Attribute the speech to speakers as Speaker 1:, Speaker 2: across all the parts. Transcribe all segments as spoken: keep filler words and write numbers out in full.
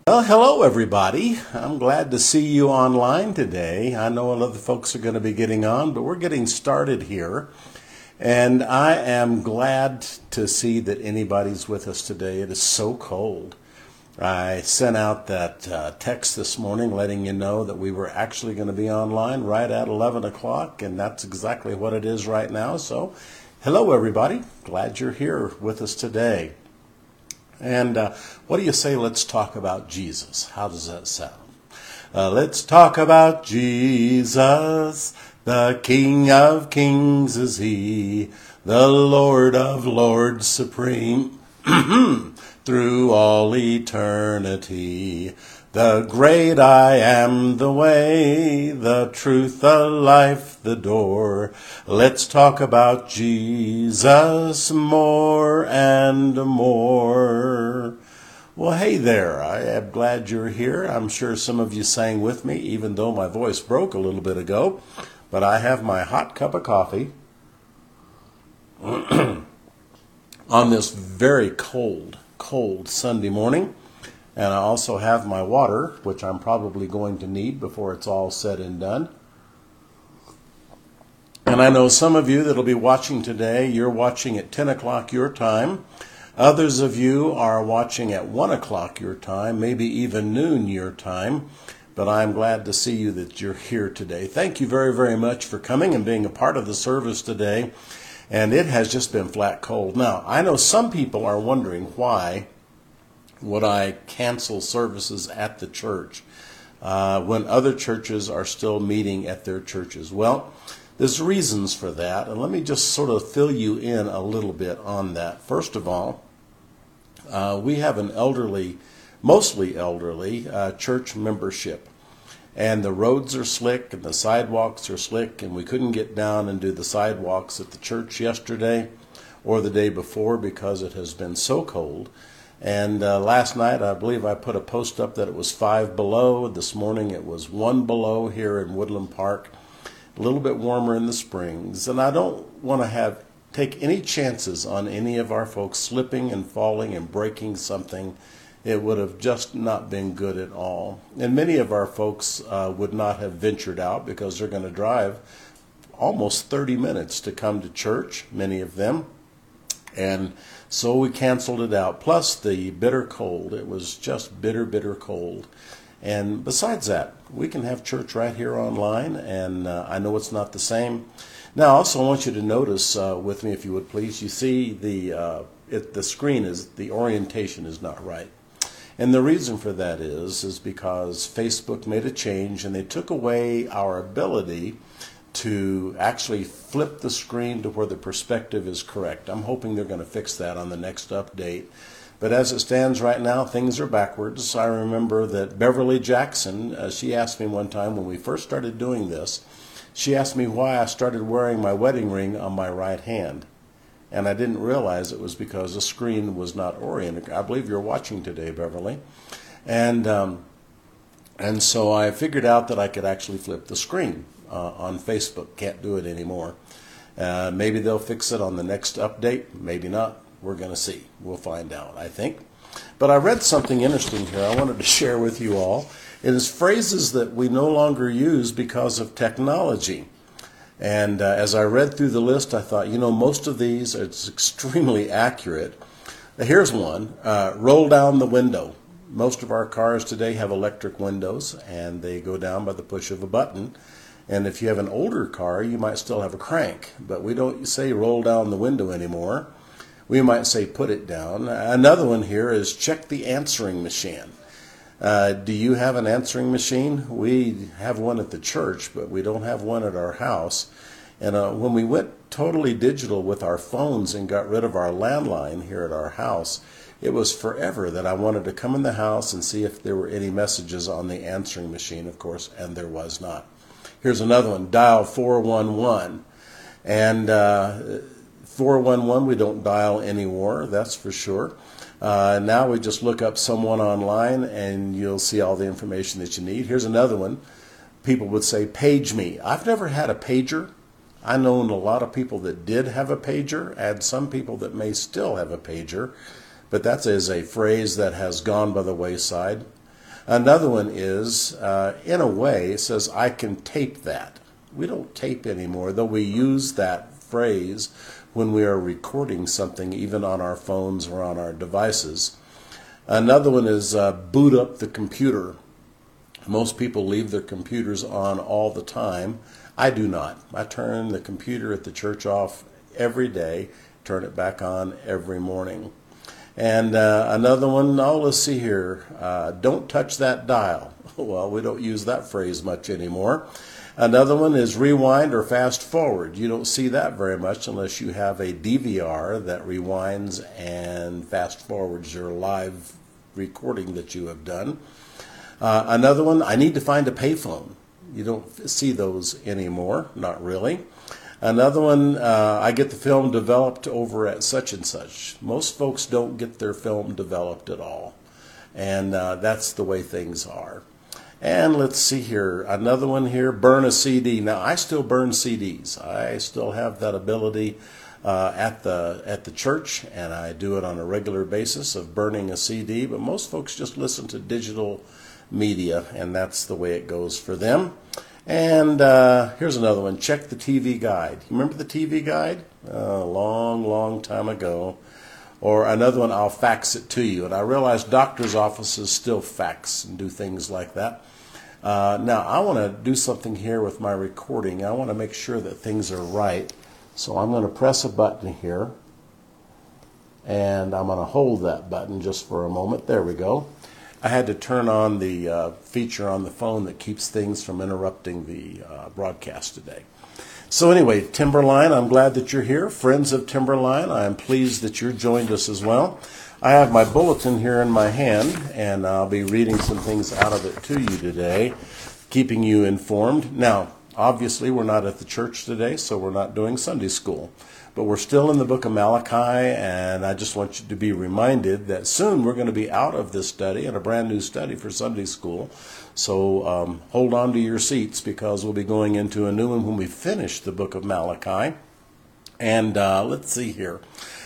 Speaker 1: Well, hello everybody. I'm glad to see you online today. I know a lot of folks are going to be getting on, but we're getting started here. And I am glad to see that anybody's with us today. It is so cold. I sent out that uh, text this morning letting you know that we were actually going to be online right at eleven o'clock, and that's exactly what it is right now. So, hello everybody. Glad you're here with us today. And uh, what do you say, let's talk about Jesus? How does that sound? Uh, let's talk about Jesus. The King of Kings is He, the Lord of Lords supreme, through all eternity. The great I am, the way, the truth, the life, the door. Let's talk about Jesus more and more. Well, hey there. I am glad you're here. I'm sure some of you sang with me, even though my voice broke a little bit ago. But I have my hot cup of coffee on this very cold, cold Sunday morning. And I also have my water, which I'm probably going to need before it's all said and done. And I know some of you that'll be watching today, you're watching at ten o'clock your time. Others of you are watching at one o'clock your time, maybe even noon your time. But I'm glad to see you that you're here today. Thank you very, very much for coming and being a part of the service today. And it has just been flat cold. Now, I know some people are wondering why would I cancel services at the church uh, when other churches are still meeting at their churches? Well, there's reasons for that, and let me just sort of fill you in a little bit on that. First of all, uh, we have an elderly, mostly elderly, uh, church membership, and the roads are slick and the sidewalks are slick, and we couldn't get down and do the sidewalks at the church yesterday or the day before because it has been so cold. And uh, last night, I believe I put a post up that it was five below. This morning, it was one below here in Woodland Park. A little bit warmer in the springs. And I don't want to have take any chances on any of our folks slipping and falling and breaking something. It would have just not been good at all. And many of our folks uh, would not have ventured out because they're going to drive almost thirty minutes to come to church, many of them. And so we canceled it out. Plus the bitter cold. It was just bitter, bitter cold. And besides that, we can have church right here online. And uh, I know it's not the same. Now, I also want you to notice uh, with me, if you would please, you see the uh, it, the screen is, the orientation is not right. And the reason for that is, is because Facebook made a change and they took away our ability to actually flip the screen to where the perspective is correct. I'm hoping they're going to fix that on the next update. But as it stands right now, things are backwards. I remember that Beverly Jackson, uh, she asked me one time when we first started doing this, she asked me why I started wearing my wedding ring on my right hand. And I didn't realize it was because the screen was not oriented. I believe you're watching today, Beverly. And, um, and so I figured out that I could actually flip the screen. Uh, on Facebook. Can't do it anymore. Uh, maybe they'll fix it on the next update. Maybe not. We're going to see. We'll find out, I think. But I read something interesting here I wanted to share with you all. It is phrases that we no longer use because of technology. And uh, as I read through the list, I thought, you know, most of these, it's extremely accurate. Here's one. Uh, roll down the window. Most of our cars today have electric windows, and they go down by the push of a button. And if you have an older car, you might still have a crank. But we don't say roll down the window anymore. We might say put it down. Another one here is check the answering machine. Uh, do you have an answering machine? We have one at the church, but we don't have one at our house. And uh, when we went totally digital with our phones and got rid of our landline here at our house, it was forever that I wanted to come in the house and see if there were any messages on the answering machine, of course, and there was not. Here's another one, dial four one one. And uh, four one one we don't dial anymore, that's for sure. Uh, now we just look up someone online and you'll see all the information that you need. Here's another one. People would say, page me. I've never had a pager. I know a lot of people that did have a pager, and some people that may still have a pager, but that is a phrase that has gone by the wayside. Another one is, uh, in a way, it says, I can tape that. We don't tape anymore, though we use that phrase when we are recording something, even on our phones or on our devices. Another one is uh, boot up the computer. Most people leave their computers on all the time. I do not. I turn the computer at the church off every day, turn it back on every morning. And uh, another one, oh, let's see here, uh, don't touch that dial. Well, we don't use that phrase much anymore. Another one is rewind or fast forward. You don't see that very much unless you have a D V R that rewinds and fast forwards your live recording that you have done. Uh, another one, I need to find a payphone. You don't see those anymore, not really. Another one, uh, I get the film developed over at such and such. Most folks don't get their film developed at all. And uh, that's the way things are. And let's see here, another one here, burn a C D. Now, I still burn C Ds. I still have that ability uh, at the at the church, and I do it on a regular basis of burning a C D. But most folks just listen to digital media, and that's the way it goes for them. And uh, here's another one. Check the T V guide. You remember the T V guide? A long, long time ago. Or another one, I'll fax it to you. And I realize doctors' offices still fax and do things like that. Uh, now, I want to do something here with my recording. I want to make sure that things are right. So I'm going to press a button here. And I'm going to hold that button just for a moment. There we go. I had to turn on the uh, feature on the phone that keeps things from interrupting the uh, broadcast today. So anyway, Timberline, I'm glad that you're here. Friends of Timberline, I'm pleased that you're joined us as well. I have my bulletin here in my hand, and I'll be reading some things out of it to you today, keeping you informed. Now, obviously, we're not at the church today, so we're not doing Sunday school. But we're still in the book of Malachi, and I just want you to be reminded that soon we're going to be out of this study and a brand new study for Sunday school. So um, hold on to your seats, because we'll be going into a new one when we finish the book of Malachi. And uh, let's see here.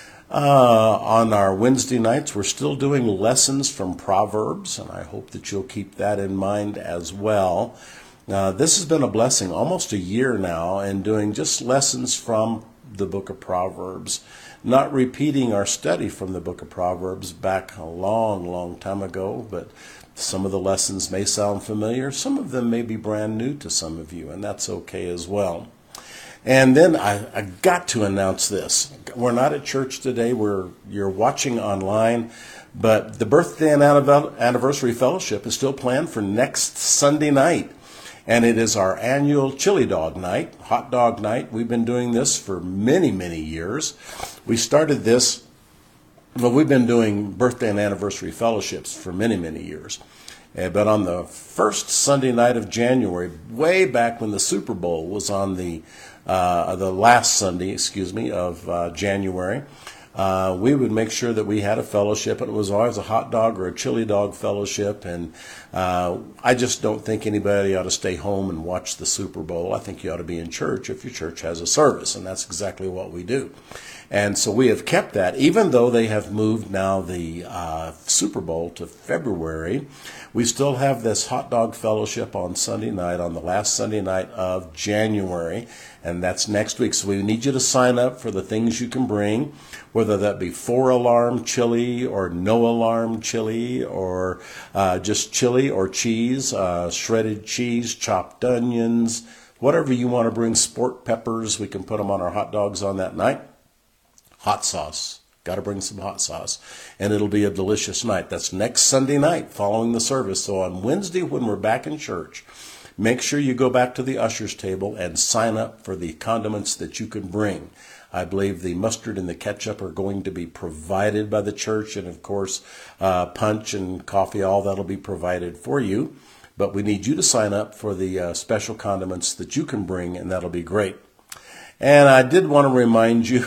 Speaker 1: Uh, on our Wednesday nights, we're still doing lessons from Proverbs, and I hope that you'll keep that in mind as well. Uh, this has been a blessing, almost a year now, and doing just lessons from the book of Proverbs, not repeating our study from the book of Proverbs back a long, long time ago, but some of the lessons may sound familiar. Some of them may be brand new to some of you, and that's okay as well. And then I, I got to announce this. We're not at church today. We're you're watching online, but the birthday and anniversary fellowship is still planned for next Sunday night. And it is our annual chili dog night, hot dog night. We've been doing this for many, many years. We started this, well, we've been doing birthday and anniversary fellowships for many, many years. Uh, but on the first Sunday night of January, way back when the Super Bowl was on the uh, the last Sunday, excuse me, of uh, January, Uh, we would make sure that we had a fellowship, and it was always a hot dog or a chili dog fellowship. And uh, I just don't think anybody ought to stay home and watch the Super Bowl. I think you ought to be in church if your church has a service, and that's exactly what we do. And so we have kept that, even though they have moved now the uh, Super Bowl to February. We still have this hot dog fellowship on Sunday night, on the last Sunday night of January, and that's next week. So we need you to sign up for the things you can bring, whether that be four-alarm chili or no-alarm chili, or uh, just chili or cheese, uh, shredded cheese, chopped onions, whatever you want to bring, sport peppers. We can put them on our hot dogs on that night. Hot sauce. Got to bring some hot sauce. And it'll be a delicious night. That's next Sunday night following the service. So on Wednesday when we're back in church, make sure you go back to the usher's table and sign up for the condiments that you can bring. I believe the mustard and the ketchup are going to be provided by the church. And, of course, uh, punch and coffee, all that will be provided for you. But we need you to sign up for the uh, special condiments that you can bring, and that'll be great. And I did want to remind you,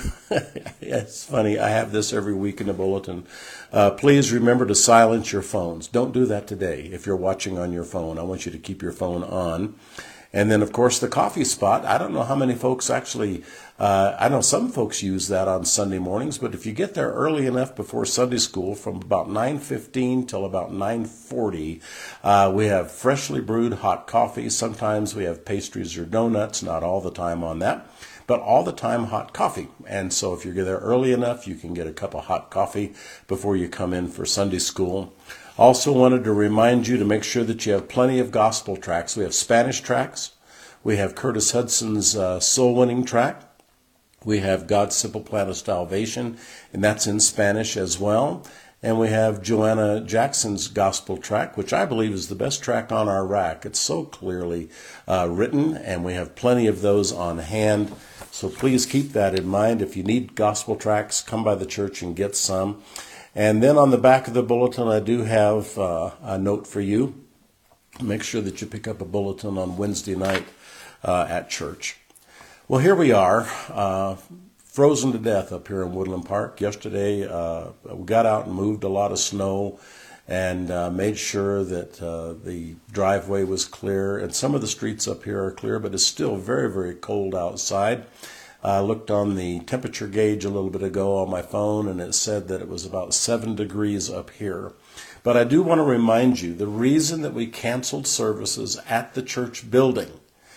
Speaker 1: it's funny, I have this every week in the bulletin. Uh, please remember to silence your phones. Don't do that today if you're watching on your phone. I want you to keep your phone on. And then, of course, the coffee spot. I don't know how many folks actually, uh, I know some folks use that on Sunday mornings, but if you get there early enough before Sunday school, from about nine fifteen till about nine forty, uh, we have freshly brewed hot coffee. Sometimes we have pastries or donuts, not all the time on that, but all the time hot coffee. And so if you're there early enough, you can get a cup of hot coffee before you come in for Sunday school. Also wanted to remind you to make sure that you have plenty of gospel tracts. We have Spanish tracts. We have Curtis Hudson's uh, Soul Winning tract. We have God's Simple Plan of Salvation, and that's in Spanish as well. And we have Joanna Jackson's Gospel tract, which I believe is the best tract on our rack. It's so clearly uh, written, and we have plenty of those on hand. So please keep that in mind. If you need gospel tracts, come by the church and get some. And then on the back of the bulletin, I do have uh, a note for you. Make sure that you pick up a bulletin on Wednesday night uh, at church. Well, here we are, uh, frozen to death up here in Woodland Park. Yesterday, uh, we got out and moved a lot of snow and uh, made sure that uh, the driveway was clear. And some of the streets up here are clear, but it's still very, very cold outside. I looked on the temperature gauge a little bit ago on my phone, and it said that it was about seven degrees up here. But I do want to remind you, the reason that we canceled services at the church building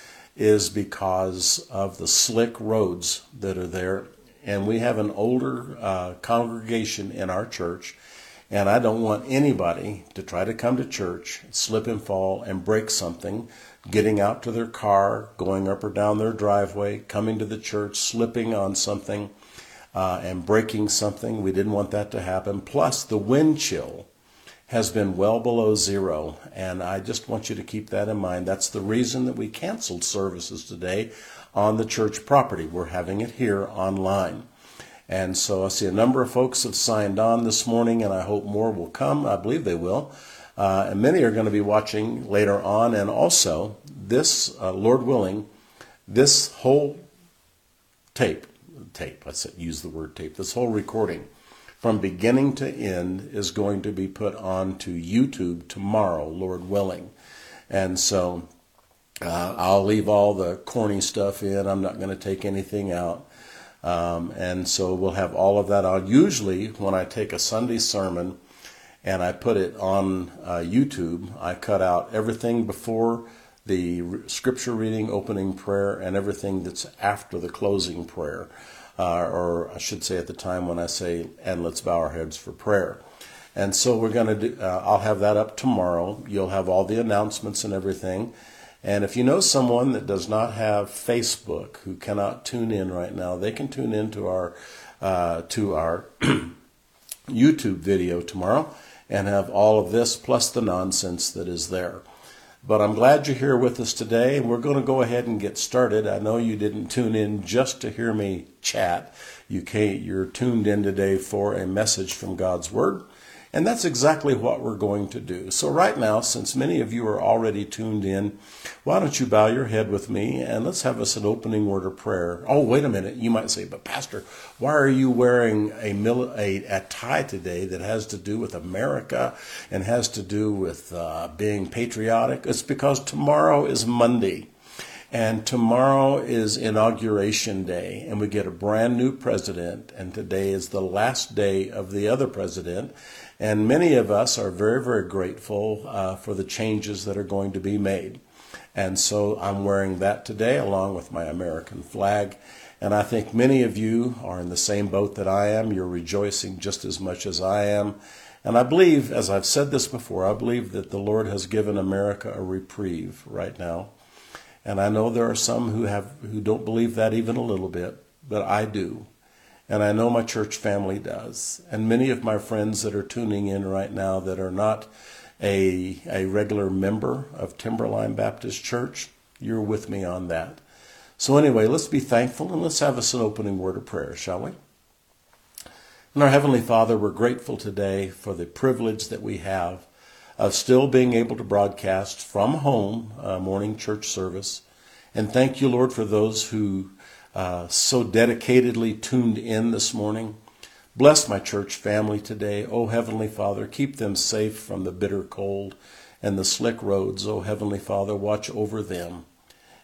Speaker 1: is because of the slick roads that are there. And we have an older uh, congregation in our church, and I don't want anybody to try to come to church, slip and fall, and break something, getting out to their car, going up or down their driveway, coming to the church, slipping on something, uh, and breaking something. We didn't want that to happen. Plus, the wind chill has been well below zero, and I just want you to keep that in mind. That's the reason that we canceled services today on the church property. We're having it here online. And so I see a number of folks have signed on this morning, and I hope more will come. I believe they will. Uh, and many are going to be watching later on. And also, this, uh, Lord willing, this whole tape, tape, I said, use the word tape, this whole recording, from beginning to end, is going to be put onto YouTube tomorrow, Lord willing. And so uh, I'll leave all the corny stuff in. I'm not going to take anything out. Um, and so we'll have all of that on. Usually, when I take a Sunday sermon and I put it on uh, YouTube, I cut out everything before the scripture reading, opening prayer, and everything that's after the closing prayer. Uh, or I should say at the time when I say, and let's bow our heads for prayer. And so we're going to do, uh, I'll have that up tomorrow. You'll have all the announcements and everything. And if you know someone that does not have Facebook, who cannot tune in right now, they can tune in to our, uh, to our YouTube video tomorrow and have all of this plus the nonsense that is there. But I'm glad you're here with us today. We're going to go ahead and get started. I know you didn't tune in just to hear me chat. You can't, you're tuned in today for a message from God's Word. And that's exactly what we're going to do. So right now, since many of you are already tuned in, why don't you bow your head with me and let's have us an opening word of prayer. Oh, wait a minute. You might say, but Pastor, why are you wearing a, a, a tie today that has to do with America and has to do with uh, being patriotic? It's because tomorrow is Monday. And tomorrow is Inauguration Day, and we get a brand new president, and today is the last day of the other president. And many of us are very, very grateful uh, for the changes that are going to be made. And so I'm wearing that today along with my American flag. And I think many of you are in the same boat that I am. You're rejoicing just as much as I am. And I believe, as I've said this before, I believe that the Lord has given America a reprieve right now. And I know there are some who have who don't believe that even a little bit, but I do. And I know my church family does. And many of my friends that are tuning in right now that are not a, a regular member of Timberline Baptist Church, you're with me on that. So anyway, let's be thankful and let's have us an opening word of prayer, shall we? And our Heavenly Father, we're grateful today for the privilege that we have of still being able to broadcast from home uh, morning church service. And thank you, Lord, for those who uh, so dedicatedly tuned in this morning. Bless my church family today. Oh, Heavenly Father, keep them safe from the bitter cold and the slick roads. Oh, Heavenly Father, watch over them.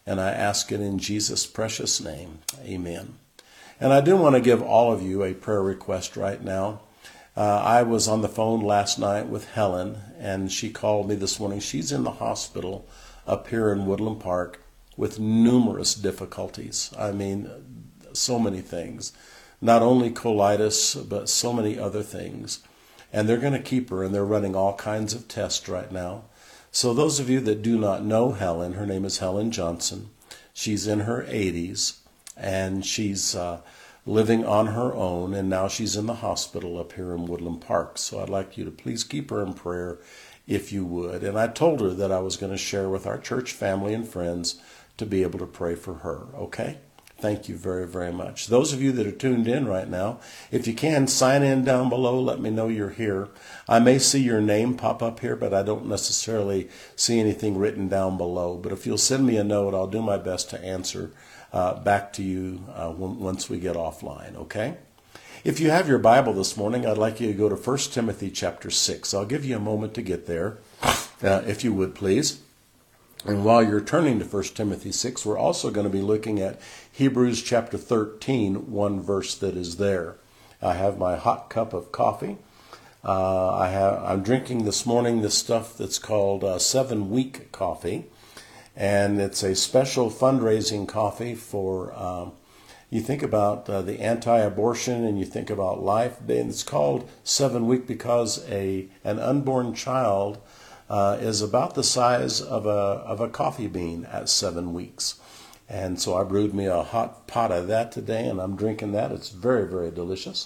Speaker 1: And I ask it in Jesus' precious name. Amen. And I do want to give all of you a prayer request right now. Uh, I was on the phone last night with Helen, and she called me this morning. She's in the hospital up here in Woodland Park with numerous difficulties. I mean, so many things. Not only colitis, but so many other things. And they're going to keep her, and they're running all kinds of tests right now. So those of you that do not know Helen, her name is Helen Johnson. She's in her eighties, and she's uh, living on her own, and now she's in the hospital up here in Woodland Park. So I'd like you to please keep her in prayer if you would. And I told her that I was going to share with our church family and friends to be able to pray for her, okay? Thank you very, very much. Those of you that are tuned in right now, if you can, sign in down below. Let me know you're here. I may see your name pop up here, but I don't necessarily see anything written down below. But if you'll send me a note, I'll do my best to answer uh, back to you uh, when, once we get offline, okay? If you have your Bible this morning, I'd like you to go to First Timothy chapter six. I'll give you a moment to get there, uh, if you would, please. And while you're turning to First Timothy six, we're also going to be looking at Hebrews chapter thirteen, one verse that is there. I have my hot cup of coffee. Uh, I have, I'm drinking this morning this stuff that's called uh, Seven Week Coffee. And it's a special fundraising coffee for, um, you think about uh, the anti-abortion and you think about life. And it's called Seven Week because a an unborn child Uh, is about the size of a of a coffee bean at seven weeks. And so I brewed me a hot pot of that today, and I'm drinking that. It's very, very delicious.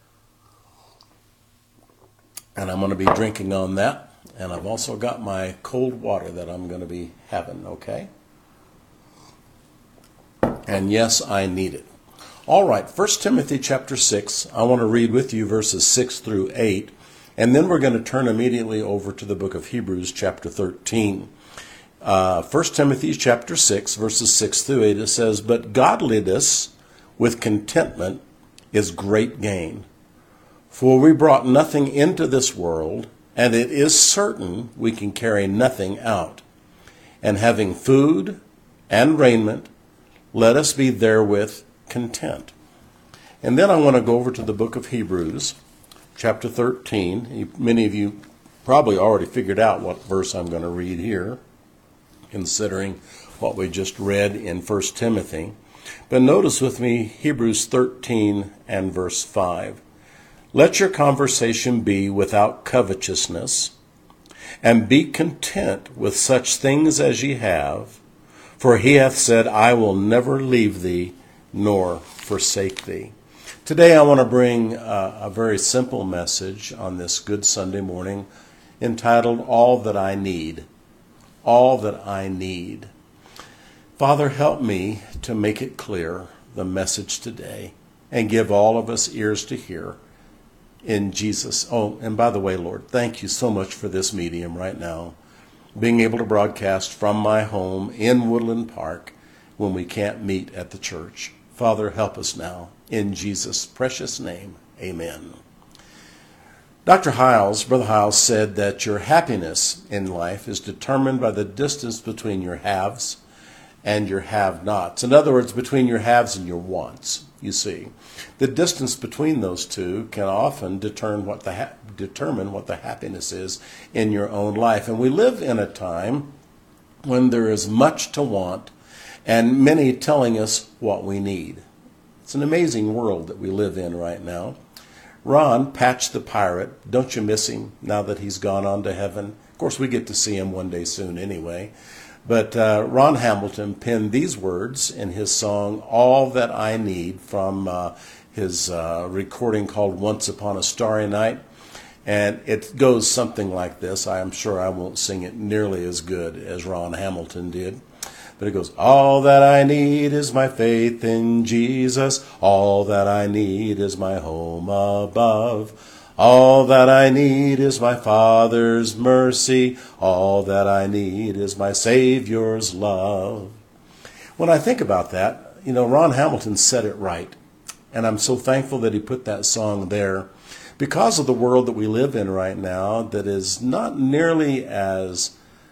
Speaker 1: And I'm going to be drinking on that. And I've also got my cold water that I'm going to be having, okay? And yes, I need it. All right, First Timothy chapter six. I want to read with you verses six through eight. And then we're going to turn immediately over to the book of Hebrews, chapter thirteen. Uh, First Timothy chapter six, verses six through eight, it says, "But godliness with contentment is great gain. For we brought nothing into this world, and it is certain we can carry nothing out. And having food and raiment, let us be therewith content." And then I want to go over to the book of Hebrews, chapter thirteen. Many of you probably already figured out what verse I'm going to read here, considering what we just read in First Timothy. But notice with me Hebrews thirteen and verse five. "Let your conversation be without covetousness, and be content with such things as ye have. For he hath said, I will never leave thee nor forsake thee." Today I want to bring a, a very simple message on this Good Sunday morning entitled, All That I Need. All That I Need. Father, help me to make it clear, the message today, and give all of us ears to hear in Jesus. Oh, and by the way, Lord, thank you so much for this medium right now, being able to broadcast from my home in Woodland Park when we can't meet at the church. Father, help us now. In Jesus' precious name, amen. Doctor Hiles, Brother Hiles, said that your happiness in life is determined by the distance between your haves and your have-nots. In other words, between your haves and your wants, you see. The distance between those two can often determine what the, ha- determine what the happiness is in your own life. And we live in a time when there is much to want and many telling us what we need. It's an amazing world that we live in right now. Ron Patch the Pirate, don't you miss him now that he's gone on to heaven? Of course, we get to see him one day soon anyway. But uh, Ron Hamilton penned these words in his song, All That I Need, from uh, his uh, recording called Once Upon a Starry Night. And it goes something like this. I am sure I won't sing it nearly as good as Ron Hamilton did. But it goes, all that I need is my faith in Jesus. All that I need is my home above. All that I need is my Father's mercy. All that I need is my Savior's love. When I think about that, you know, Ron Hamilton said it right. And I'm so thankful that he put that song there. Because of the world that we live in right now that is not nearly as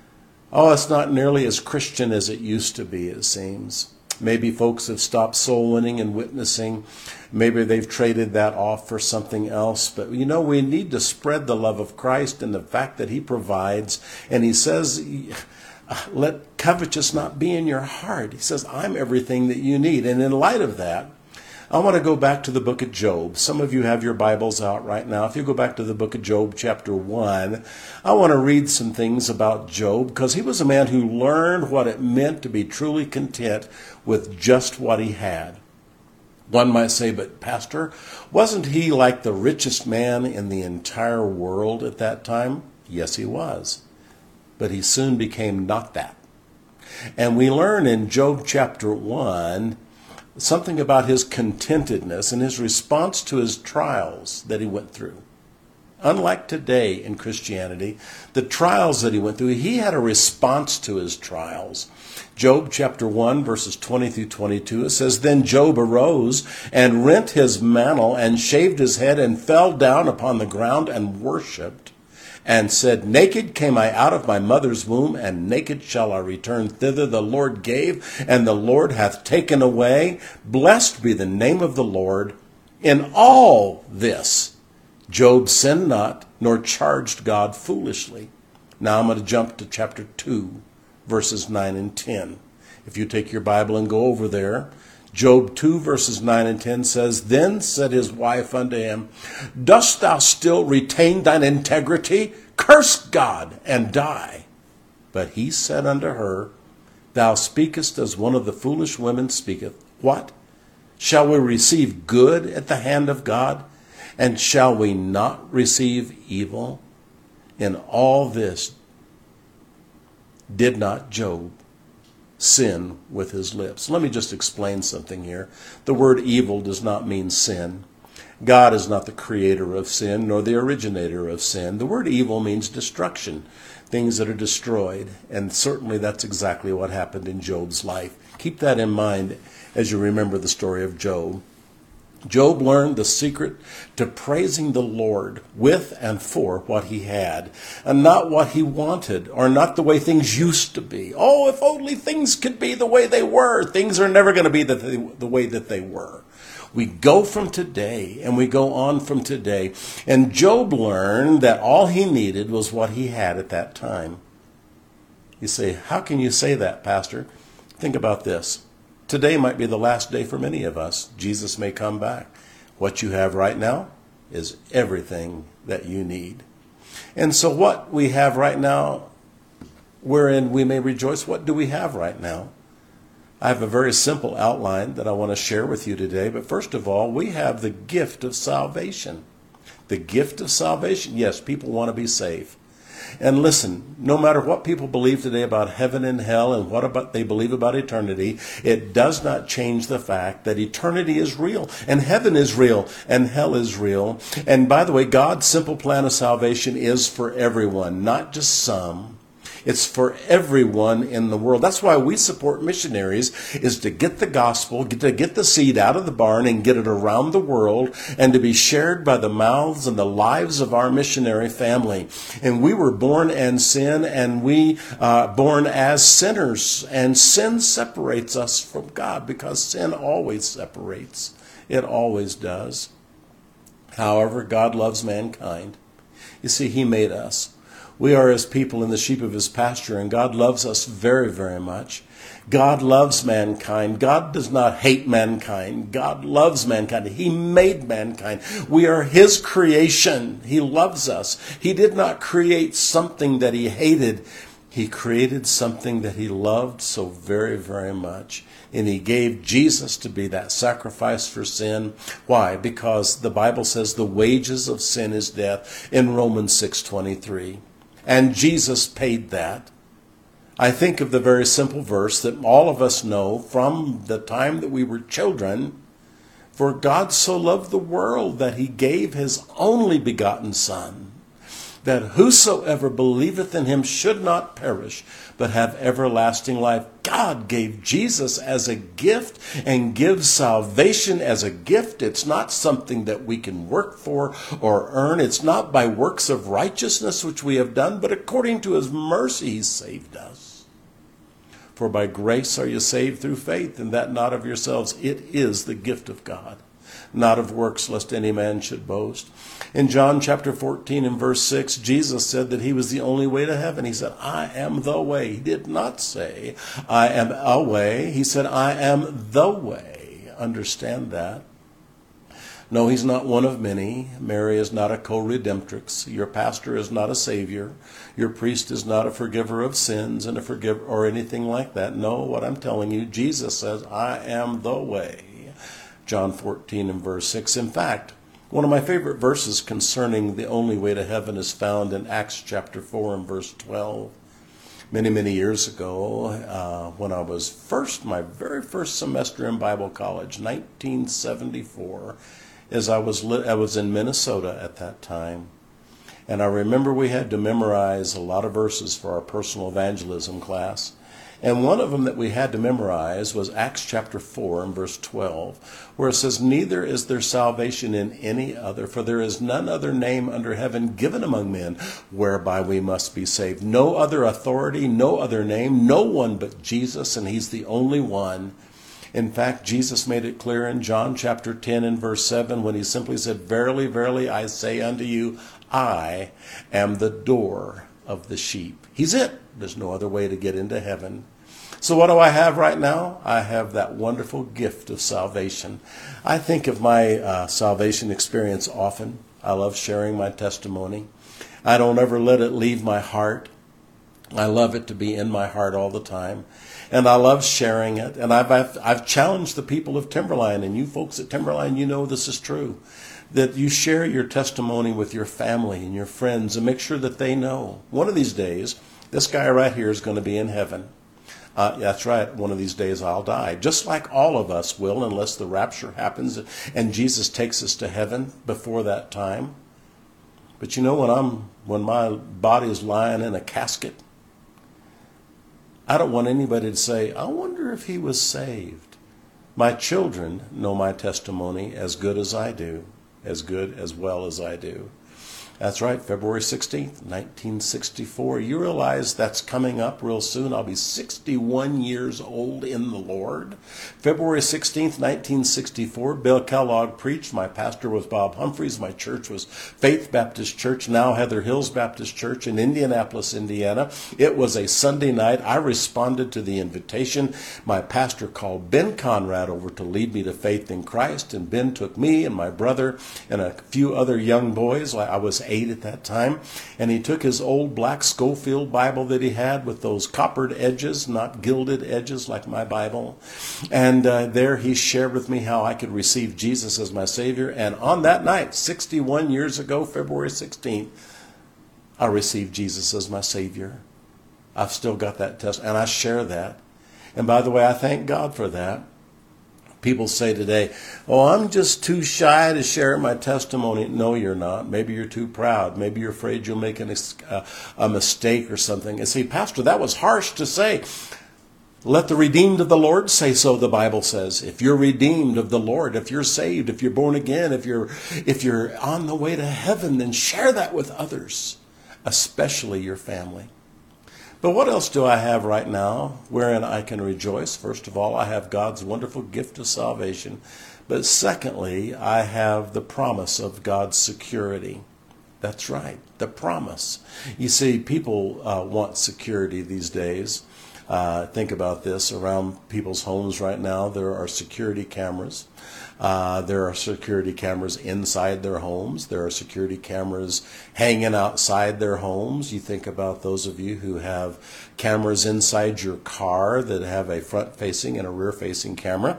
Speaker 1: Oh, it's not nearly as Christian as it used to be, it seems. Maybe folks have stopped soul winning and witnessing. Maybe they've traded that off for something else. But, you know, we need to spread the love of Christ and the fact that he provides. And he says, let covetous not be in your heart. He says, I'm everything that you need. And in light of that, I want to go back to the book of Job. Some of you have your Bibles out right now. If you go back to the book of Job, chapter one, I want to read some things about Job, because he was a man who learned what it meant to be truly content with just what he had. One might say, but Pastor, wasn't he like the richest man in the entire world at that time? Yes, he was. But he soon became not that. And we learn in Job chapter one something about his contentedness and his response to his trials that he went through. Unlike today in Christianity, the trials that he went through, he had a response to his trials. Job chapter one, verses twenty through twenty-two, it says, Then Job arose and rent his mantle and shaved his head and fell down upon the ground and worshipped, and said, Naked came I out of my mother's womb, and naked shall I return thither. The Lord gave, and the Lord hath taken away. Blessed be the name of the Lord. In all this, Job sinned not, nor charged God foolishly. Now I'm going to jump to chapter two, verses nine and ten. If you take your Bible and go over there, Job two, verses nine and ten says, Then said his wife unto him, Dost thou still retain thine integrity? Curse God and die. But he said unto her, Thou speakest as one of the foolish women speaketh. What? Shall we receive good at the hand of God? And shall we not receive evil? In all this did not Job sin with his lips. Let me just explain something here. The word evil does not mean sin. God is not the creator of sin, nor the originator of sin. The word evil means destruction, things that are destroyed. And certainly that's exactly what happened in Job's life. Keep that in mind as you remember the story of Job. Job learned the secret to praising the Lord with and for what he had, and not what he wanted, or not the way things used to be. Oh, if only things could be the way they were. Things are never going to be the, the way that they were. We go from today, and we go on from today. And Job learned that all he needed was what he had at that time. You say, how can you say that, Pastor? Think about this. Today might be the last day for many of us. Jesus may come back. What you have right now is everything that you need. And so what we have right now, wherein we may rejoice, what do we have right now? I have a very simple outline that I want to share with you today. But first of all, we have the gift of salvation. The gift of salvation. Yes, people want to be saved. And listen, no matter what people believe today about heaven and hell and what about they believe about eternity, it does not change the fact that eternity is real, and heaven is real, and hell is real. And by the way, God's simple plan of salvation is for everyone, not just some. It's for everyone in the world. That's why we support missionaries, is to get the gospel, to get the seed out of the barn and get it around the world, and to be shared by the mouths and the lives of our missionary family. And we were born in sin, and we uh, born as sinners, and sin separates us from God, because sin always separates. It always does. However, God loves mankind. You see, he made us. We are his people and the sheep of his pasture, and God loves us very, very much. God loves mankind. God does not hate mankind. God loves mankind. He made mankind. We are his creation. He loves us. He did not create something that he hated. He created something that he loved so very, very much. And he gave Jesus to be that sacrifice for sin. Why? Because the Bible says the wages of sin is death in Romans six twenty-three. And Jesus paid that. I think of the very simple verse that all of us know from the time that we were children. For God so loved the world that he gave his only begotten Son, that whosoever believeth in him should not perish, but have everlasting life. God gave Jesus as a gift and gives salvation as a gift. It's not something that we can work for or earn. It's not by works of righteousness which we have done, but according to his mercy he saved us. For by grace are you saved through faith, and that not of yourselves. It is the gift of God, not of works, lest any man should boast. In John chapter fourteen and verse six, Jesus said that he was the only way to heaven. He said, I am the way. He did not say, I am a way. He said, I am the way. Understand that. No, he's not one of many. Mary is not a co-redemptrix. Your pastor is not a savior. Your priest is not a forgiver of sins and a forgiver or anything like that. No, what I'm telling you, Jesus says, I am the way. John fourteen and verse six. In fact, one of my favorite verses concerning the only way to heaven is found in Acts chapter four and verse twelve. Many, many years ago, uh, when I was first, my very first semester in Bible college, nineteen seventy-four, as I was li- I was in Minnesota at that time. And I remember we had to memorize a lot of verses for our personal evangelism class. And one of them that we had to memorize was Acts chapter four and verse twelve, where it says, neither is there salvation in any other, for there is none other name under heaven given among men whereby we must be saved. No other authority, no other name, no one but Jesus, and he's the only one. In fact, Jesus made it clear in John chapter ten and verse seven when he simply said, verily, verily, I say unto you, I am the door of the sheep. He's it. There's no other way to get into heaven. So what do I have right now? I have that wonderful gift of salvation. I think of my uh, salvation experience often. I love sharing my testimony. I don't ever let it leave my heart. I love it to be in my heart all the time. And I love sharing it. And I've, I've, I've challenged the people of Timberline, and you folks at Timberline, you know this is true, that you share your testimony with your family and your friends and make sure that they know. One of these days, this guy right here is going to be in heaven. Uh, that's right, one of these days I'll die. Just like all of us will, unless the rapture happens and Jesus takes us to heaven before that time. But you know, when I'm when my body is lying in a casket, I don't want anybody to say, I wonder if he was saved. My children know my testimony as good as I do, as good as well as I do. That's right, February sixteenth, nineteen sixty-four. You realize that's coming up real soon. I'll be sixty-one years old in the Lord. February sixteenth, nineteen sixty-four, Bill Kellogg preached. My pastor was Bob Humphreys. My church was Faith Baptist Church, now Heather Hills Baptist Church in Indianapolis, Indiana. It was a Sunday night. I responded to the invitation. My pastor called Ben Conrad over to lead me to faith in Christ, and Ben took me and my brother and a few other young boys. I was eight at that time, and he took his old black Schofield Bible that he had with those coppered edges, not gilded edges like my Bible, and uh, there he shared with me how I could receive Jesus as my Savior. And on that night, sixty-one years ago, February sixteenth, I received Jesus as my Savior. I've still got that test, and I share that. And by the way, I thank God for that. People say today, oh, I'm just too shy to share my testimony. No, you're not. Maybe you're too proud. Maybe you're afraid you'll make an, uh, a mistake or something. And say, Pastor, that was harsh to say. Let the redeemed of the Lord say so, the Bible says. If you're redeemed of the Lord, if you're saved, if you're born again, if you're, if you're on the way to heaven, then share that with others, especially your family. But what else do I have right now wherein I can rejoice? First of all, I have God's wonderful gift of salvation. But secondly, I have the promise of God's security. That's right, the promise. You see, people uh, want security these days. Uh, think about this. Around people's homes right now, there are security cameras. Uh, there are security cameras inside their homes. There are security cameras hanging outside their homes. You think about those of you who have cameras inside your car that have a front-facing and a rear-facing camera.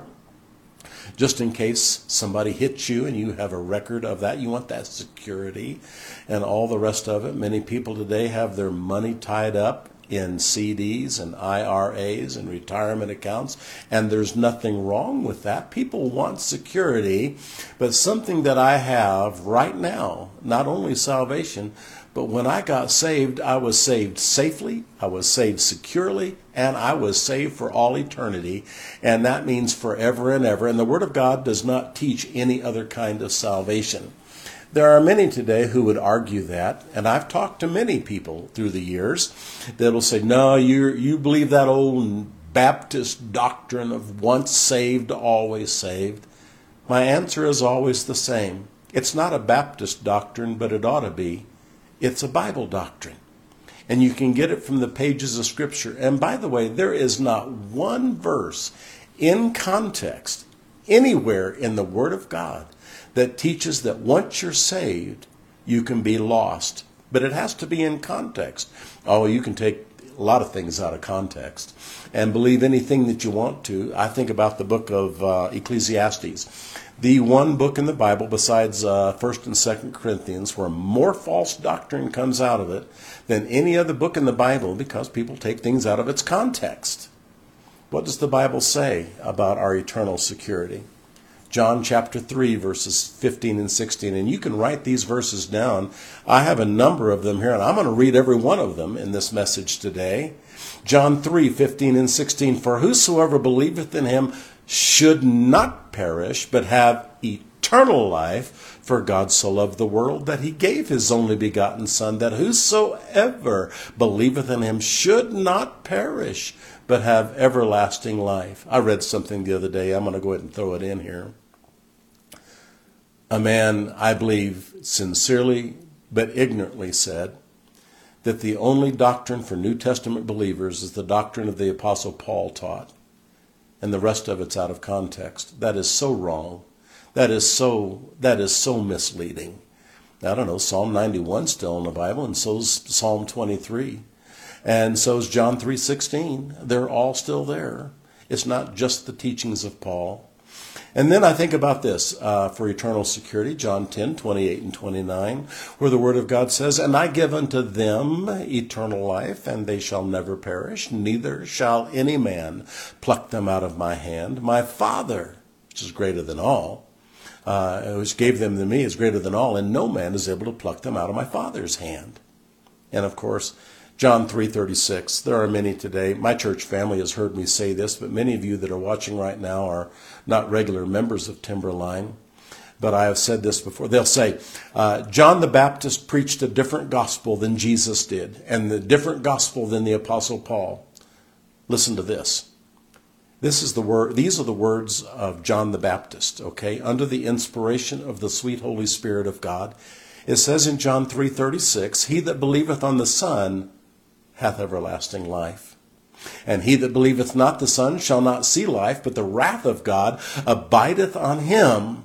Speaker 1: Just in case somebody hits you and you have a record of that, you want that security and all the rest of it. Many people today have their money tied up in C Ds and I R As and retirement accounts, and there's nothing wrong with that. People want security, but something that I have right now, not only salvation, But when I got saved, I was saved safely, I was saved securely, and I was saved for all eternity. And that means forever and ever. And the Word of God does not teach any other kind of salvation. There are many today who would argue that, and I've talked to many people through the years that will say, no, you you believe that old Baptist doctrine of once saved, always saved. My answer is always the same. It's not a Baptist doctrine, but it ought to be. It's a Bible doctrine. And you can get it from the pages of Scripture. And by the way, there is not one verse in context anywhere in the Word of God that teaches that once you're saved, you can be lost. But it has to be in context. Oh, you can take a lot of things out of context and believe anything that you want to. I think about the book of uh, Ecclesiastes, the one book in the Bible besides uh, First and Second Corinthians where more false doctrine comes out of it than any other book in the Bible, because people take things out of its context. What does the Bible say about our eternal security? John chapter three, verses fifteen and sixteen. And you can write these verses down. I have a number of them here, and I'm going to read every one of them in this message today. John three, fifteen and sixteen. For whosoever believeth in him should not perish, but have eternal life. For God so loved the world that he gave his only begotten Son, that whosoever believeth in him should not perish, but have everlasting life. I read something the other day. I'm going to go ahead and throw it in here. A man, I believe, sincerely but ignorantly said that the only doctrine for New Testament believers is the doctrine of the Apostle Paul taught, and the rest of it's out of context. That is so wrong. That is so, that is so misleading. I don't know, Psalm ninety-one is still in the Bible, and so is Psalm twenty-three. And so is John three sixteen. They're all still there. It's not just the teachings of Paul. And then I think about this uh, for eternal security, John ten, twenty-eight and twenty-nine, where the Word of God says, And I give unto them eternal life, and they shall never perish, neither shall any man pluck them out of my hand. My Father, which is greater than all, uh, which gave them to me, is greater than all, and no man is able to pluck them out of my Father's hand. And of course, John three thirty-six. There are many today. My church family has heard me say this, but many of you that are watching right now are not regular members of Timberline. But I have said this before. They'll say, uh, John the Baptist preached a different gospel than Jesus did, and the different gospel than the Apostle Paul. Listen to this. This is the word. These are the words of John the Baptist, okay, under the inspiration of the sweet Holy Spirit of God. It says in John three thirty-six, He that believeth on the Son hath everlasting life. And he that believeth not the Son shall not see life, but the wrath of God abideth on him.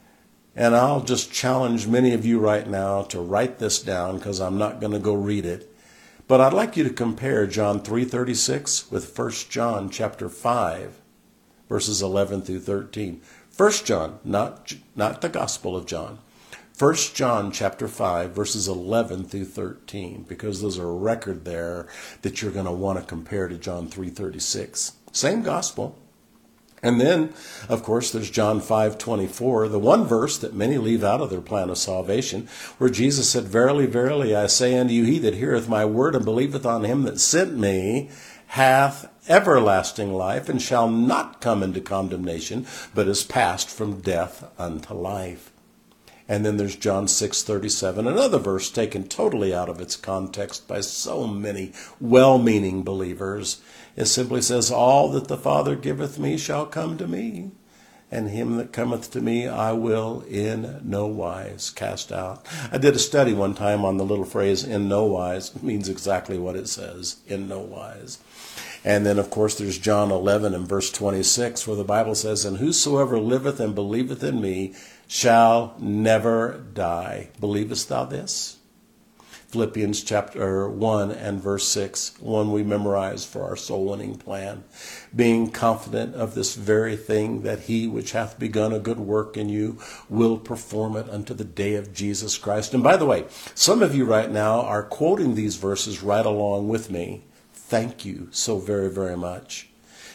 Speaker 1: And I'll just challenge many of you right now to write this down, because I'm not going to go read it. But I'd like you to compare John three thirty-six with First John chapter five, verses eleven through thirteen. First John, not, not the Gospel of John. First John chapter five, verses eleven through thirteen, because there's a record there that you're going to want to compare to John three thirty-six. Same gospel. And then, of course, there's John five twenty-four, the one verse that many leave out of their plan of salvation, where Jesus said, Verily, verily, I say unto you, he that heareth my word and believeth on him that sent me hath everlasting life, and shall not come into condemnation, but is passed from death unto life. And then there's John six thirty-seven, another verse taken totally out of its context by so many well-meaning believers. It simply says, All that the Father giveth me shall come to me, and him that cometh to me I will in no wise cast out. I did a study one time on the little phrase, in no wise. It means exactly what it says, in no wise. And then, of course, there's John eleven and verse twenty-six, where the Bible says, And whosoever liveth and believeth in me shall never die. Believest thou this? Philippians chapter one and verse six, one we memorize for our soul-winning plan. Being confident of this very thing, that he which hath begun a good work in you will perform it unto the day of Jesus Christ. And by the way, some of you right now are quoting these verses right along with me. Thank you so very, very much.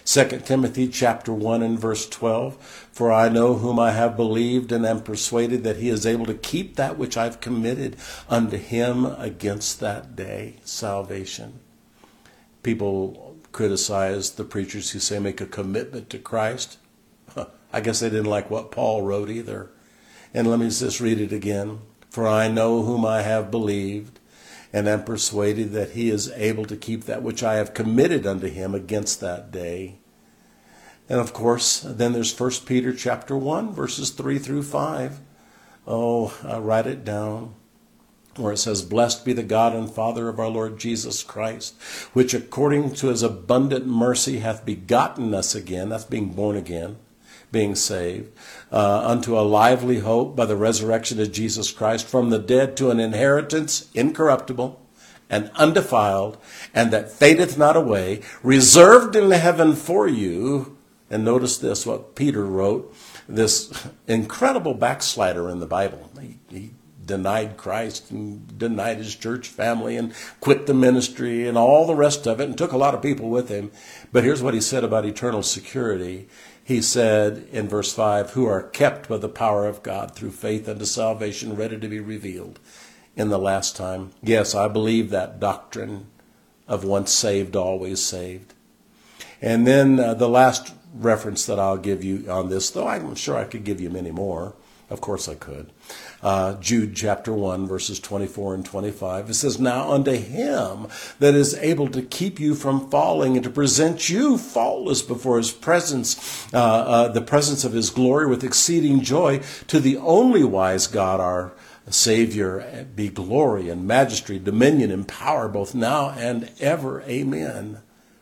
Speaker 1: Second Timothy chapter one and verse twelve, for I know whom I have believed and am persuaded that he is able to keep that which I've committed unto him against that day, salvation. People criticize the preachers who say make a commitment to Christ. I guess they didn't like what Paul wrote either. And let me just read it again. For I know whom I have believed, and am persuaded that he is able to keep that which I have committed unto him against that day. And of course, then there's First Peter chapter one, verses three through five. Oh, I'll write it down, where it says, Blessed be the God and Father of our Lord Jesus Christ, which according to his abundant mercy hath begotten us again, that's being born again, being saved, uh, unto a lively hope by the resurrection of Jesus Christ from the dead, to an inheritance incorruptible and undefiled, and that fadeth not away, reserved in heaven for you. And notice this, what Peter wrote, this incredible backslider in the Bible. He, he denied Christ and denied his church family and quit the ministry and all the rest of it and took a lot of people with him. But here's what he said about eternal security. He said in verse five, who are kept by the power of God through faith unto salvation, ready to be revealed in the last time. Yes, I believe that doctrine of once saved, always saved. And then uh, the last reference that I'll give you on this, though I'm sure I could give you many more. Of course I could. Uh, Jude chapter one, verses twenty-four and twenty-five. It says, Now unto him that is able to keep you from falling and to present you faultless before his presence, uh, uh, the presence of his glory with exceeding joy, to the only wise God, our Savior, be glory and majesty, dominion and power, both now and ever. Amen.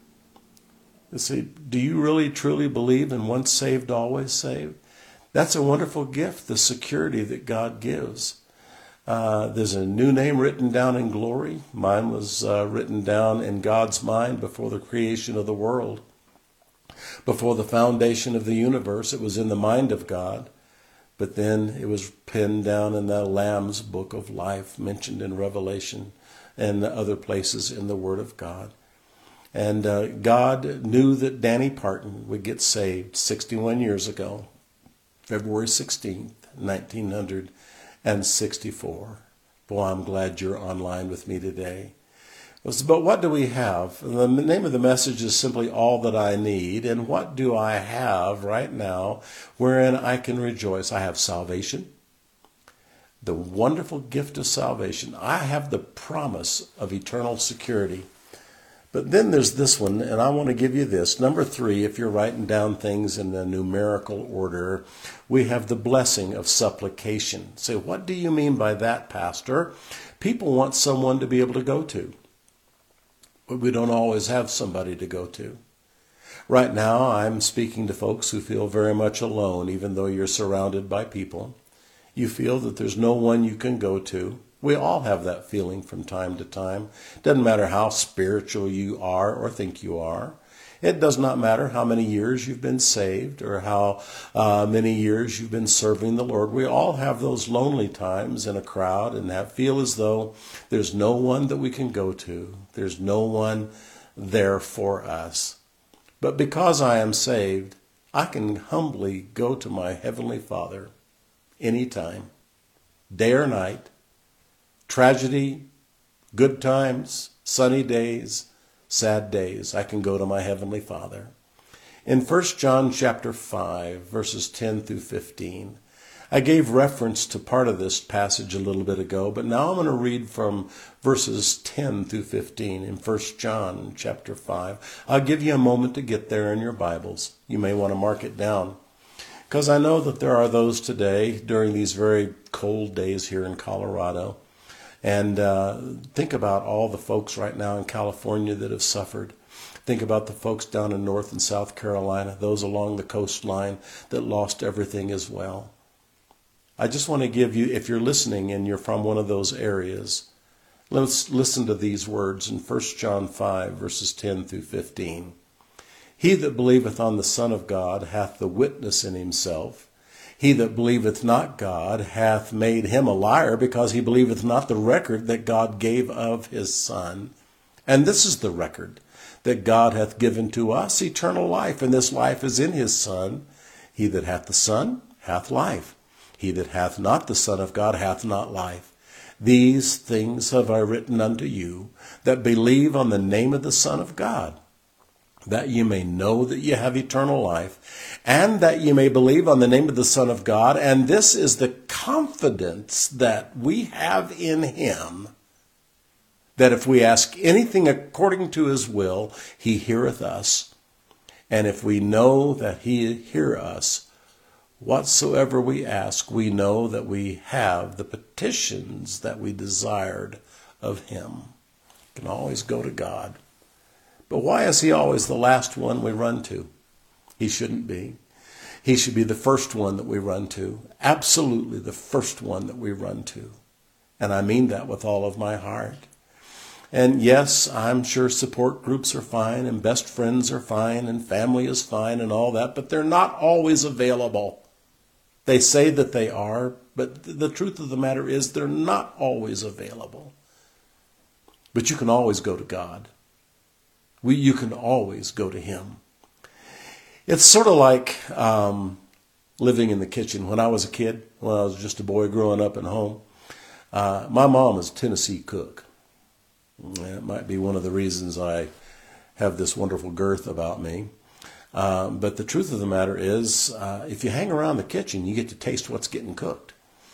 Speaker 1: You see, do you really truly believe in once saved, always saved? That's a wonderful gift, the security that God gives. Uh, there's a new name written down in glory. Mine was uh, written down in God's mind before the creation of the world. Before the foundation of the universe, it was in the mind of God. But then it was penned down in the Lamb's book of life, mentioned in Revelation and other places in the Word of God. And uh, God knew that Danny Parton would get saved sixty-one years ago, February sixteenth, nineteen sixty-four. Boy, I'm glad you're online with me today. But what do we have? The name of the message is simply All That I Need. And what do I have right now wherein I can rejoice? I have salvation, the wonderful gift of salvation. I have the promise of eternal security. But then there's this one, and I want to give you this. Number three, if you're writing down things in a numerical order, we have the blessing of supplication. Say, what do you mean by that, Pastor? People want someone to be able to go to. But we don't always have somebody to go to. Right now, I'm speaking to folks who feel very much alone, even though you're surrounded by people. You feel that there's no one you can go to. We all have that feeling from time to time. Doesn't matter how spiritual you are or think you are. It does not matter how many years you've been saved or how uh, many years you've been serving the Lord. We all have those lonely times in a crowd and have, feel as though there's no one that we can go to. There's no one there for us. But because I am saved, I can humbly go to my Heavenly Father anytime, day or night. Tragedy, good times, sunny days, sad days, I can go to my Heavenly Father. In First John chapter five, verses ten through fifteen, I gave reference to part of this passage a little bit ago, but now I'm going to read from verses ten through fifteen in First John chapter five. I'll give you a moment to get there in your Bibles. You may want to mark it down, because I know that there are those today during these very cold days here in Colorado. And uh, think about all the folks right now in California that have suffered. Think about the folks down in North and South Carolina, those along the coastline that lost everything as well. I just want to give you, if you're listening and you're from one of those areas, let's listen to these words in First John five, verses ten through fifteen. He that believeth on the Son of God hath the witness in himself. He that believeth not God hath made him a liar, because he believeth not the record that God gave of his Son. And this is the record, that God hath given to us eternal life, and this life is in his Son. He that hath the Son hath life. He that hath not the Son of God hath not life. These things have I written unto you, that believe on the name of the Son of God, that ye may know that ye have eternal life, and that ye may believe on the name of the Son of God. And this is the confidence that we have in him, that if we ask anything according to his will, he heareth us. And if we know that he hear us, whatsoever we ask, we know that we have the petitions that we desired of him. We can always go to God. But why is he always the last one we run to? He shouldn't be. He should be the first one that we run to. Absolutely the first one that we run to. And I mean that with all of my heart. And yes, I'm sure support groups are fine, and best friends are fine, and family is fine, and all that, but they're not always available. They say that they are, but the truth of the matter is they're not always available. But you can always go to God. We, you can always go to him. It's sort of like um, living in the kitchen. When I was a kid, when I was just a boy growing up at home, uh, my mom is a Tennessee cook. It might be one of the reasons I have this wonderful girth about me. Uh, but the truth of the matter is, uh, if you hang around the kitchen, you get to taste what's getting cooked.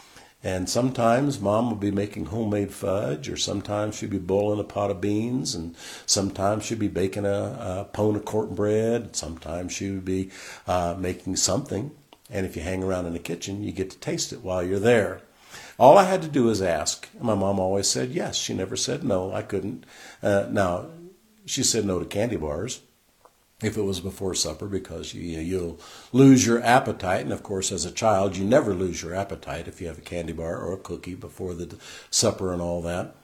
Speaker 1: And sometimes Mom will be making homemade fudge, or sometimes she'll be boiling a pot of beans, and sometimes she'll be baking a, a pone of cornbread, sometimes she would be uh, making something. And if you hang around in the kitchen, you get to taste it while you're there. All I had to do was ask. My mom always said yes. She never said no. I couldn't. Uh, now, she said no to candy bars if it was before supper, because you, you'll lose your appetite. And, of course, as a child, you never lose your appetite if you have a candy bar or a cookie before the supper and all that.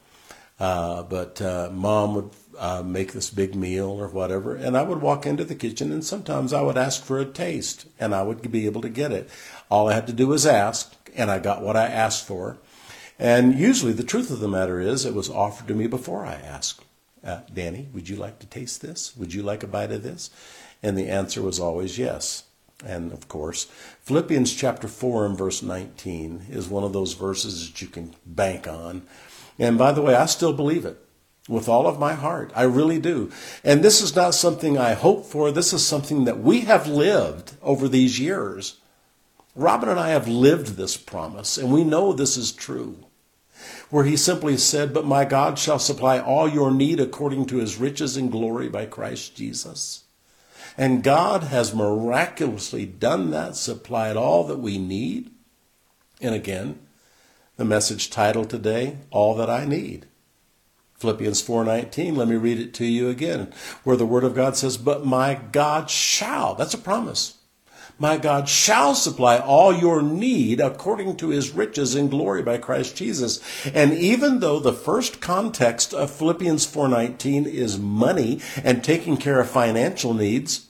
Speaker 1: Uh, but uh, Mom would uh, make this big meal or whatever, and I would walk into the kitchen, and sometimes I would ask for a taste, and I would be able to get it. All I had to do was ask, and I got what I asked for. And usually the truth of the matter is it was offered to me before I asked. Uh, Danny, would you like to taste this? Would you like a bite of this? And the answer was always yes. And, of course, Philippians chapter four and verse nineteen is one of those verses that you can bank on. And, by the way, I still believe it with all of my heart. I really do. And this is not something I hope for. This is something that we have lived over these years. Robin and I have lived this promise, and we know this is true, where he simply said, "But my God shall supply all your need according to his riches and glory by Christ Jesus." And God has miraculously done that, supplied all that we need. And again, the message title today, All That I Need. Philippians four nineteen, let me read it to you again, where the word of God says, "But my God shall," that's a promise, "my God shall supply all your need according to his riches and glory by Christ Jesus." And even though the first context of Philippians four nineteen is money and taking care of financial needs,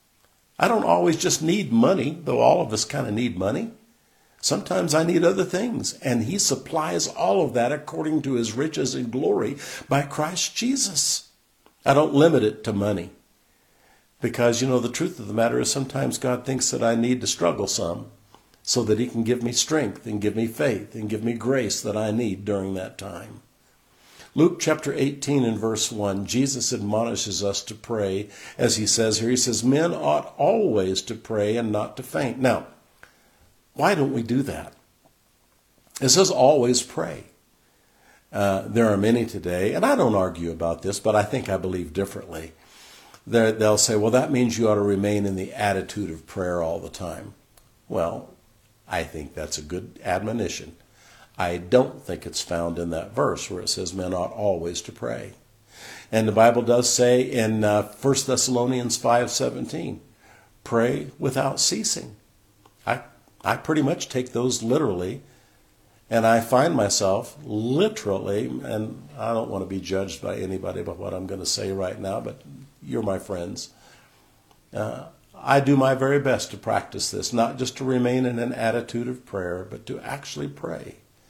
Speaker 1: I don't always just need money, though all of us kind of need money. Sometimes I need other things, and he supplies all of that according to his riches and glory by Christ Jesus. I don't limit it to money. Because, you know, the truth of the matter is sometimes God thinks that I need to struggle some so that he can give me strength and give me faith and give me grace that I need during that time. Luke chapter eighteen and verse one, Jesus admonishes us to pray, as he says here. He says, "Men ought always to pray and not to faint." Now, why don't we do that? It says always pray. Uh, there are many today, and I don't argue about this, but I think I believe differently. They're, they'll say, well, that means you ought to remain in the attitude of prayer all the time. Well, I think that's a good admonition. I don't think it's found in that verse where it says men ought always to pray. And the Bible does say in uh, First Thessalonians five seventeen, pray without ceasing. I, I pretty much take those literally, and I find myself literally, and I don't want to be judged by anybody by what I'm going to say right now, but you're my friends. Uh, I do my very best to practice this, not just to remain in an attitude of prayer, but to actually pray.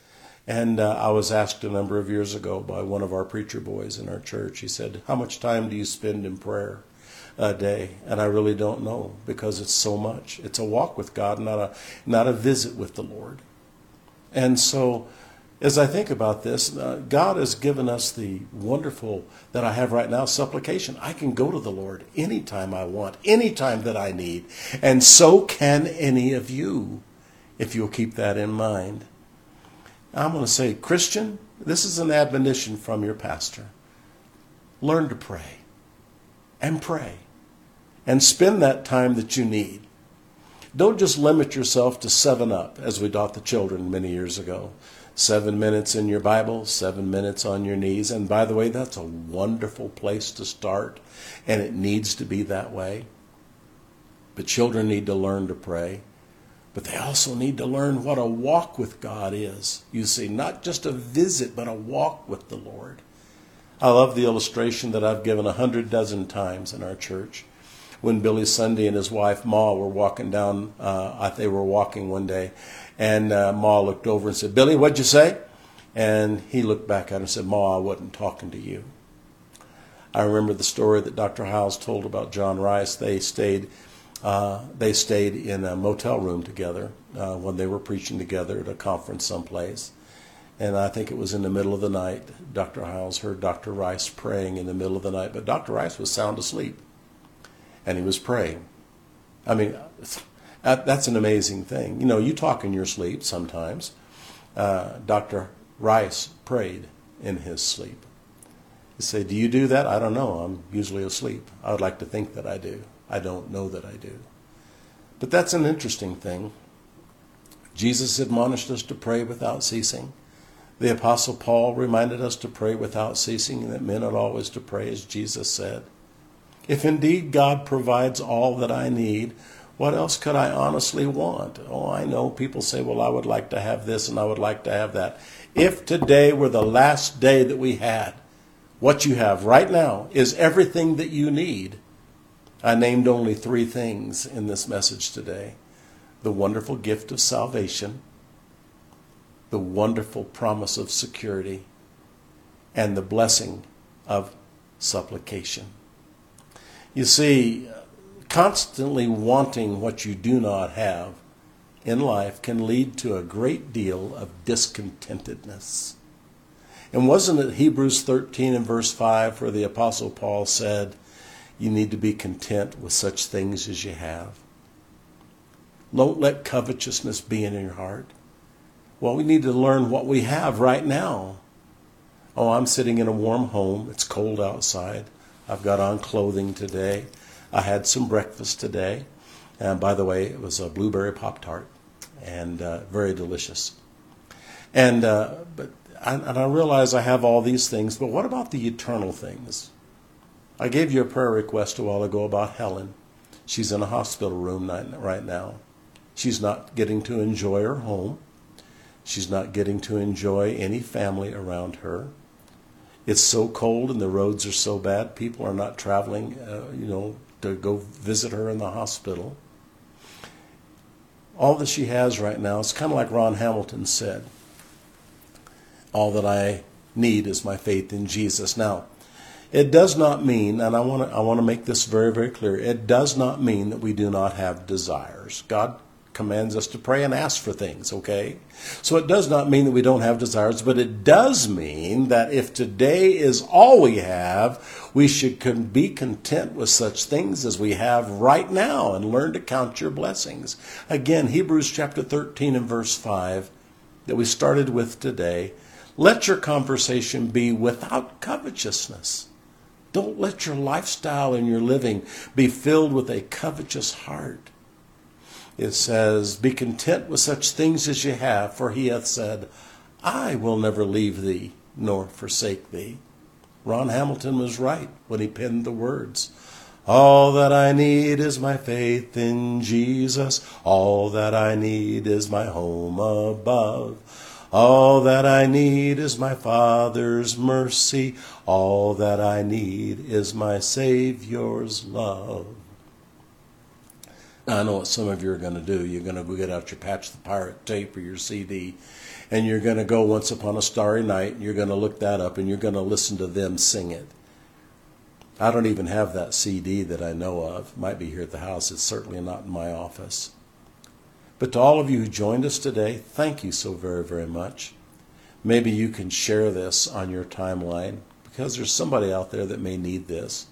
Speaker 1: And uh, I was asked a number of years ago by one of our preacher boys in our church. He said, how much time do you spend in prayer a day? And I really don't know, because it's so much. It's a walk with God, not a not a visit with the Lord. And so as I think about this, uh, God has given us the wonderful that I have right now, supplication. I can go to the Lord anytime I want, anytime that I need. And so can any of you, if you'll keep that in mind. I'm going to say, Christian, this is an admonition from your pastor. Learn to pray and pray and spend that time that you need. Don't just limit yourself to seven up, as we taught the children many years ago. Seven minutes in your Bible, seven minutes on your knees. And by the way, that's a wonderful place to start, and it needs to be that way. But children need to learn to pray. But they also need to learn what a walk with God is. You see, not just a visit, but a walk with the Lord. I love the illustration that I've given a hundred dozen times in our church. When Billy Sunday and his wife Ma were walking down, uh, they were walking one day, and uh, Ma looked over and said, Billy, what'd you say? And he looked back at her and said, Ma, I wasn't talking to you. I remember the story that Doctor Howes told about John Rice. They stayed Uh, they stayed in a motel room together uh, when they were preaching together at a conference someplace. And I think it was in the middle of the night. Doctor Howes heard Doctor Rice praying in the middle of the night, but Doctor Rice was sound asleep, and he was praying. I mean, that's an amazing thing. You know, you talk in your sleep sometimes. Uh, Doctor Rice prayed in his sleep. You say, do you do that? I don't know. I'm usually asleep. I would like to think that I do. I don't know that I do. But that's an interesting thing. Jesus admonished us to pray without ceasing. The Apostle Paul reminded us to pray without ceasing, and that men ought always to pray, as Jesus said. If indeed God provides all that I need, what else could I honestly want? Oh, I know people say, well, I would like to have this and I would like to have that. If today were the last day that we had, what you have right now is everything that you need. I named only three things in this message today. The wonderful gift of salvation, the wonderful promise of security, and the blessing of supplication. You see, constantly wanting what you do not have in life can lead to a great deal of discontentedness. And wasn't it Hebrews thirteen and verse five where the Apostle Paul said, you need to be content with such things as you have. Don't let covetousness be in your heart. Well, we need to learn what we have right now. Oh, I'm sitting in a warm home. It's cold outside. I've got on clothing today. I had some breakfast today. And by the way, it was a blueberry Pop-Tart, and uh, very delicious. And uh, but I, and I realize I have all these things, but what about the eternal things? I gave you a prayer request a while ago about Helen. She's in a hospital room right now. She's not getting to enjoy her home. She's not getting to enjoy any family around her. It's so cold and the roads are so bad. People are not traveling, uh, you know, to go visit her in the hospital. All that she has right now is kind of like Ron Hamilton said. All that I need is my faith in Jesus. Now, it does not mean, and I want to I want to make this very, very clear, it does not mean that we do not have desires. God commands us to pray and ask for things, okay? So it does not mean that we don't have desires, but it does mean that if today is all we have, we should be content with such things as we have right now and learn to count your blessings. Again, Hebrews chapter thirteen and verse five that we started with today, let your conversation be without covetousness. Don't let your lifestyle and your living be filled with a covetous heart. It says, be content with such things as you have, for he hath said, I will never leave thee nor forsake thee. Ron Hamilton was right when he penned the words. All that I need is my faith in Jesus. All that I need is my home above. All that I need is my Father's mercy. All that I need is my Savior's love. I know what some of you are going to do. You're going to go get out your Patch the Pirate tape or your C D, and you're going to go Once Upon a Starry Night, and you're going to look that up, and you're going to listen to them sing it. I don't even have that C D that I know of. It might be here at the house. It's certainly not in my office. But to all of you who joined us today, thank you so very, very much. Maybe you can share this on your timeline, because there's somebody out there that may need this.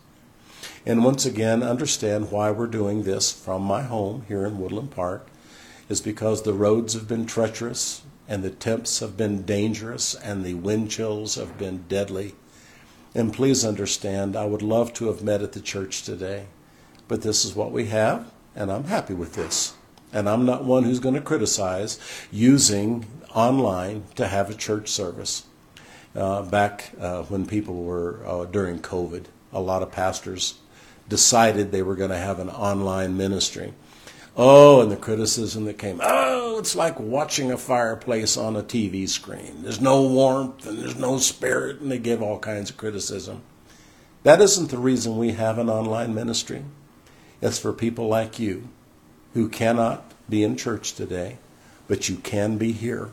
Speaker 1: And once again, understand why we're doing this from my home here in Woodland Park is because the roads have been treacherous and the temps have been dangerous and the wind chills have been deadly. And please understand, I would love to have met at the church today, but this is what we have, and I'm happy with this. And I'm not one who's going to criticize using online to have a church service. Uh, back uh, when people were, uh, during COVID, a lot of pastors decided they were going to have an online ministry. Oh, and the criticism that came, oh, it's like watching a fireplace on a T V screen. There's no warmth and there's no spirit, and they give all kinds of criticism. That isn't the reason we have an online ministry. It's for people like you who cannot be in church today, but you can be here.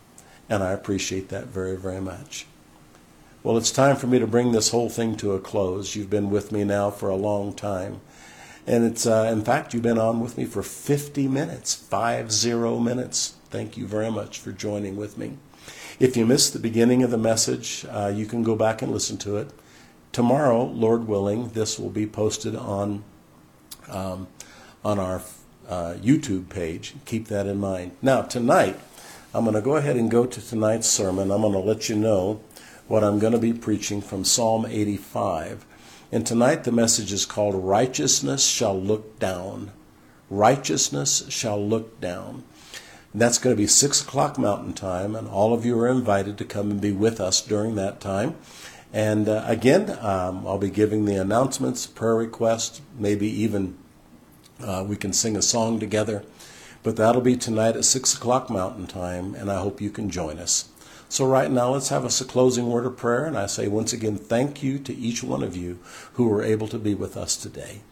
Speaker 1: And I appreciate that very, very much. Well, it's time for me to bring this whole thing to a close. You've been with me now for a long time. And it's, uh, in fact, you've been on with me for fifty minutes, five zero minutes. Thank you very much for joining with me. If you missed the beginning of the message, uh, you can go back and listen to it. Tomorrow, Lord willing, this will be posted on, um, on our uh, YouTube page. Keep that in mind. Now, tonight, I'm going to go ahead and go to tonight's sermon. I'm going to let you know what I'm going to be preaching from Psalm eighty-five. And tonight the message is called Righteousness Shall Look Down. Righteousness Shall Look Down. And that's going to be six o'clock Mountain Time, and all of you are invited to come and be with us during that time. And uh, again, um, I'll be giving the announcements, prayer requests, maybe even uh, we can sing a song together. But that'll be tonight at six o'clock Mountain Time, and I hope you can join us. So right now, let's have us a closing word of prayer. And I say once again, thank you to each one of you who were able to be with us today.